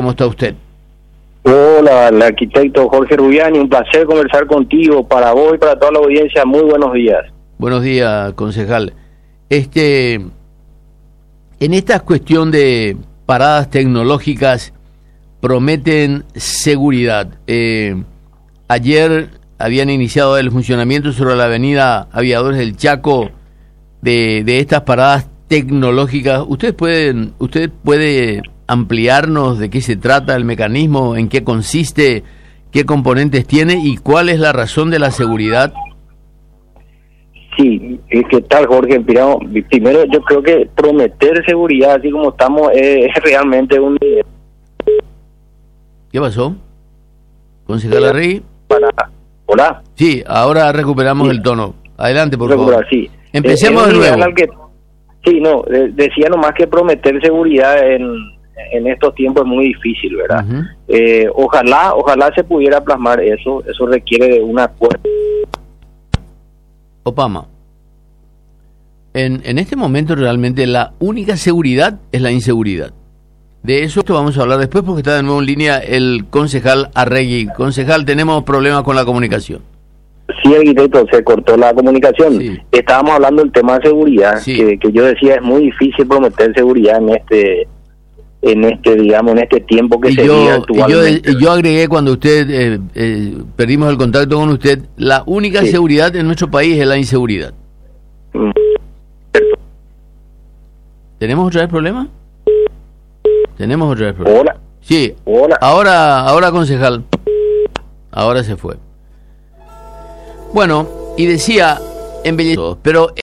¿Cómo está usted? Hola, el arquitecto Jorge Rubiani, un placer conversar contigo, para vos y para toda la audiencia. Muy buenos días. Buenos días, concejal. En esta cuestión de paradas tecnológicas prometen seguridad. Ayer habían iniciado el funcionamiento sobre la avenida Aviadores del Chaco de estas paradas tecnológicas. ¿Usted puede ampliarnos de qué se trata el mecanismo, en qué consiste, qué componentes tiene y cuál es la razón de la seguridad? Sí, ¿qué tal, Jorge? Primero, yo creo que prometer seguridad, así como estamos, es realmente un... ¿Qué pasó? Concejal Arregui. Hola. Sí, ahora recuperamos el tono. Adelante, por favor. Sí. Empecemos de nuevo. Decía nomás que prometer seguridad en estos tiempos es muy difícil, ¿verdad? Uh-huh. Ojalá se pudiera plasmar eso requiere de un acuerdo. Opama, en este momento realmente la única seguridad es la inseguridad. De eso vamos a hablar después porque está de nuevo en línea el concejal Arregui. Concejal, tenemos problemas con la comunicación. Sí, arquitecto, se cortó la comunicación. Sí. Estábamos hablando del tema de seguridad, sí. que yo decía es muy difícil prometer seguridad en este tiempo que se vive actualmente. Yo agregué cuando usted perdimos el contacto con usted, la única seguridad en nuestro país es la inseguridad. ¿Tenemos otra vez problema? Tenemos otra vez problema. Hola. Sí. Hola. Ahora concejal. Ahora se fue. Bueno, y decía embellecer, pero